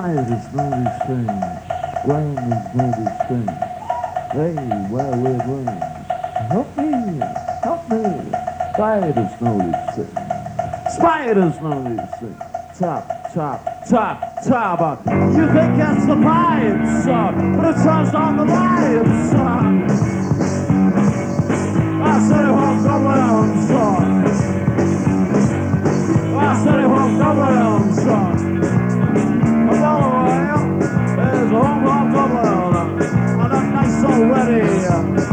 Spiders know these things. Grandmas know these things. Hey, where we're running. Help me, help me. Spiders know these things. Spiders know these things. Top, top, top, top. You think that's the pipes, but it turns on the lights. I said it won't come around, son. I said it won't come around, son. There's a home run double, and a nice already.